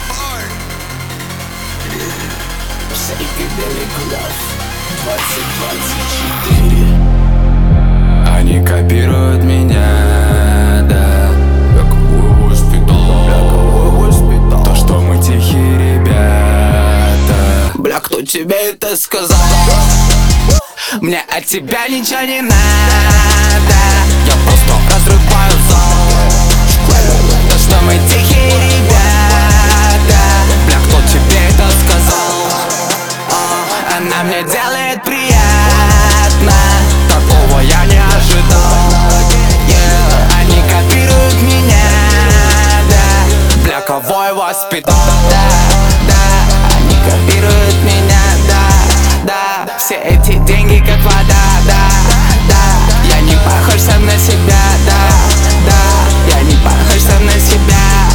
Psychedelic Love 2024. Они копируют меня, да, как воспитал. То, что мы тихие ребята. Бля, кто тебе это сказал? Мне от тебя ничего не надо. Я просто разрываю зал. То, что мы тихие ребята. Бля, кто тебе это сказал? Она мне делает приятно. Такого я не ожидал. Они копируют меня, да. Бля, кого я воспитал? Да, они копируют меня, да. Все эти деньги как вода, да. Я не похож сам на себя, да. Я не похож сам на себя.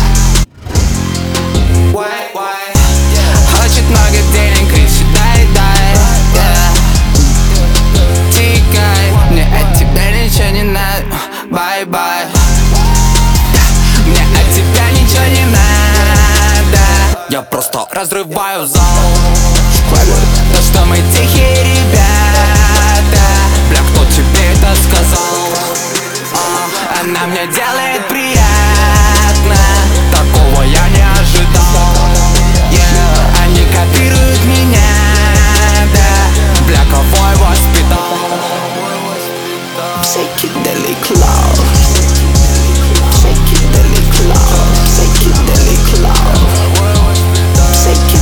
Хочет много денег, кричит дай. Тикай, мне от тебя ничего не надо. Бай-бай. Мне от тебя ничего не надо. Я просто разрываю зал. То, что мы тихие ребята. Бля, кто тебе это сказал? Она мне делает приятно. Такого я не ожидал. Они копируют меня, да. Бля, кого я воспитал? Psychedelic Love. Psychedelic Love. Psychedelic Love.